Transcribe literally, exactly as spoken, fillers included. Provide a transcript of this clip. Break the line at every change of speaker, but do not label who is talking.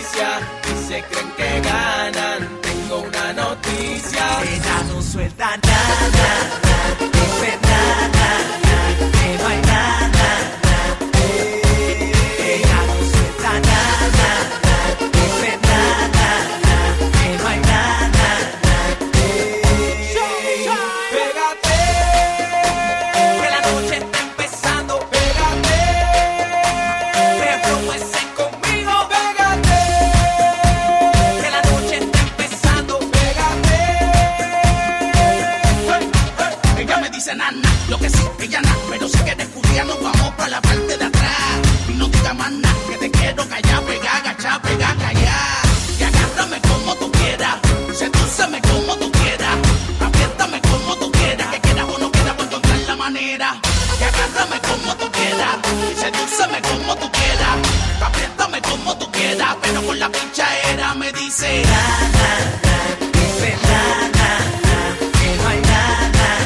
avaricia y se creen que ganan. Tengo una noticia.
Ella no suelta nada, dice nada, que no hay nada. Ella no suelta nada, dice nada, que no hay nada.
Pégate,
que la noche está empezando.
pégate,
Reflúese conmigo,
pégate,
que la noche está empezando.
pégate.
Ella me dice nana, lo que sí, ella nada, pero si quieres culiar nos vamos para la parte de atrás. Y no digas más nada, que te quiero callar, pegar, agachar, pegar, callar. Y agárrame como tú quieras, sedúceme como tú quieras, apriétame como tú quieras, que quieras o no quieras, voy a encontrar la manera. Y agárrame como tú quieras, sedúceme como tú quieras, apriétame como tú quieras, pero con la pincha